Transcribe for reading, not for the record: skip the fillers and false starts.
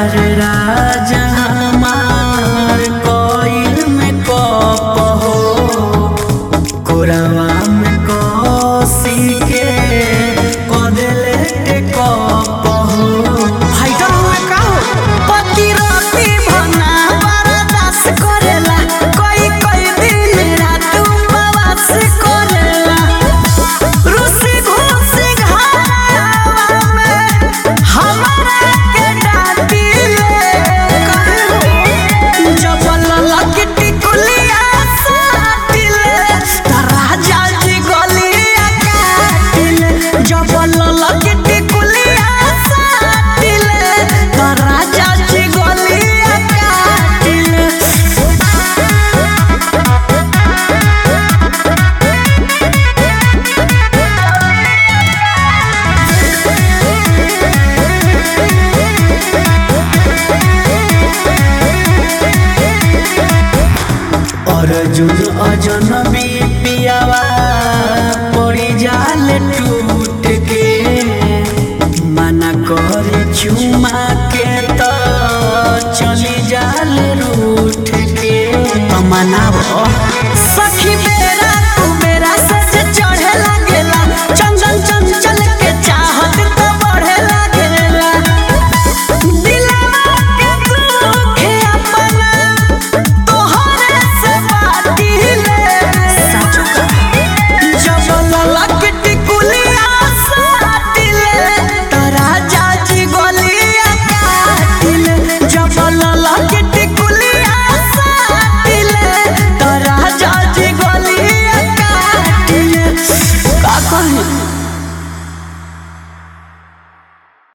प्यार राजा हमार कोइल में कप हो कोरावा में कोसी के कदले के कप हो फाइटर हुए का हो पति राती भना बर्दाश्त करेला कोई कोई दिन रात उपवास करेला रुसी घुसी घरवा में हमारा के डांटी ले कहे हो जब ललकी टिकुलिया साटी ले त राजा जी गलिया काटी ले जब ललकी टिकुलिया साटी ले त राजा जी गलिया काटी ले अर्जुन अजनबी पियावा पड़ी जाल टूट के मना करे चुमा के तो चली जाल रूठ के मनाव